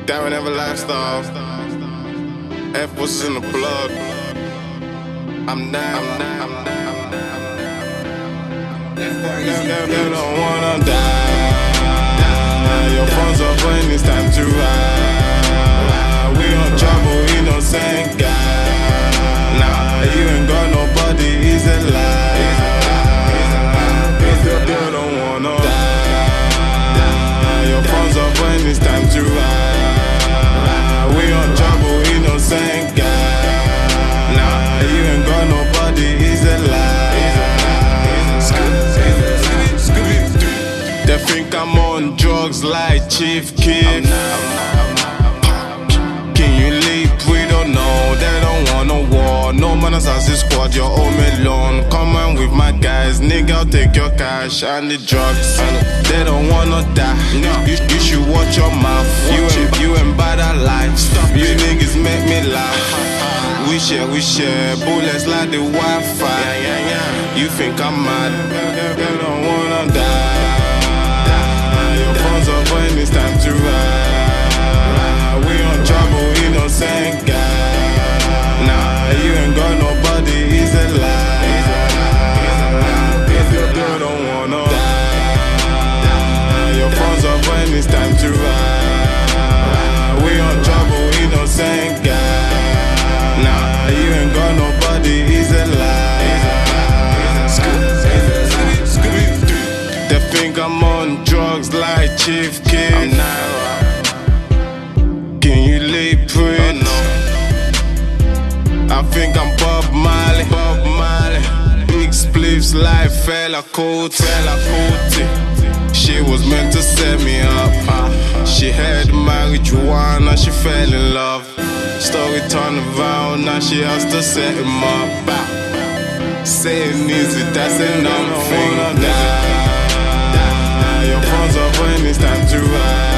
Darren Ever lifestyle. F was in the blood. I'm now. You don't wanna die. Your phone's up when it's time to ride. We on trouble, innocent guy. Nah, you ain't got nobody, he's alive. You don't wanna die. Your phone's up when it's time to ride. We on trouble, innocent guy. Nah, you ain't got nobody, he's alive. They think I'm on drugs like Chief Keef. Can you leave? We don't know. They don't want no war. No man has this squad, you're home alone. Come on with my guys, nigga, I'll take your cash and the drugs. They don't wanna die. You should watch your mouth. You ain't bad at life. You niggas make me laugh. We share, bullets like the Wi-Fi. You think I'm mad? They don't wanna die. Your phone's up when it's time to ride. We on trouble, innocent guy. Nah, you ain't got nobody, he's alive. You don't wanna die. Your phone's up when it's time to ride. We on trouble, innocent guy. Nah, you ain't got nobody, he's alive. They think I'm on drugs like Chief Keef. Can you lay pretty? I think I'm Bob Marley. Big spliffs like Fela Kuti. She was meant to set me up. She had marijuana, she fell in love. Story turned around, now she has to set him up. Saying easy, that's enough. Your phone's up when it's time to ride.